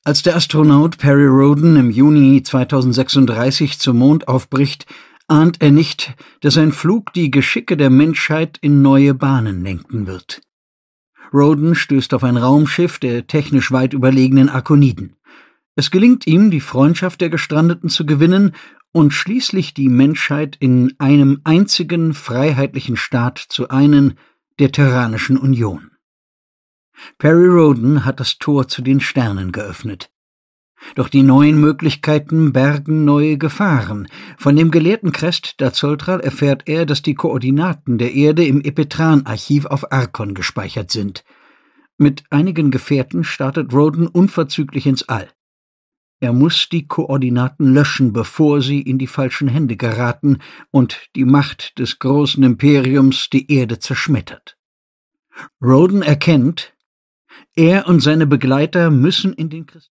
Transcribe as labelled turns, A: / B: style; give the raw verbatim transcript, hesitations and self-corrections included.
A: Als der Astronaut Perry Rhodan im Juni zweitausendsechsunddreißig zum Mond aufbricht, ahnt er nicht, dass sein Flug die Geschicke der Menschheit in neue Bahnen lenken wird. Rhodan stößt auf ein Raumschiff der technisch weit überlegenen Arkoniden. Es gelingt ihm, die Freundschaft der Gestrandeten zu gewinnen und schließlich die Menschheit in einem einzigen freiheitlichen Staat zu einen, der Terranischen Union. Perry Rhodan hat das Tor zu den Sternen geöffnet. Doch die neuen Möglichkeiten bergen neue Gefahren. Von dem Gelehrten Crest Dazoltral erfährt er, dass die Koordinaten der Erde im Epetran-Archiv auf Arkon gespeichert sind. Mit einigen Gefährten startet Rhodan unverzüglich ins All. Er muss die Koordinaten löschen, bevor sie in die falschen Hände geraten und die Macht des großen Imperiums die Erde zerschmettert. Rhodan erkennt, er und seine Begleiter müssen in den Kristall